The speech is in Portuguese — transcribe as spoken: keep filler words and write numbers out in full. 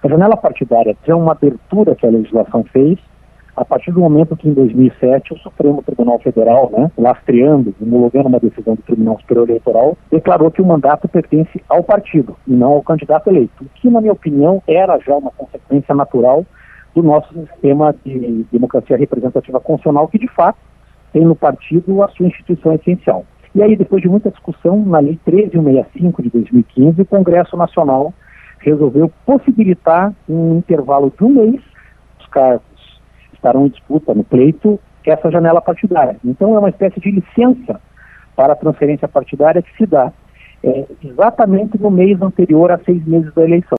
A janela partidária é uma abertura que a legislação fez a partir do momento que, em dois mil e sete, o Supremo Tribunal Federal, né, lastreando, homologando uma decisão do Tribunal Superior Eleitoral, declarou que o mandato pertence ao partido e não ao candidato eleito, o que, na minha opinião, era já uma consequência natural do nosso sistema de democracia representativa constitucional, que, de fato, tem no partido a sua instituição essencial. E aí, depois de muita discussão, na Lei treze mil cento e sessenta e cinco de dois mil e quinze, o Congresso Nacional resolveu possibilitar um intervalo de um mês, os cargos estarão em disputa no pleito, essa janela partidária. Então é uma espécie de licença para a transferência partidária que se dá é, exatamente no mês anterior a seis meses da eleição.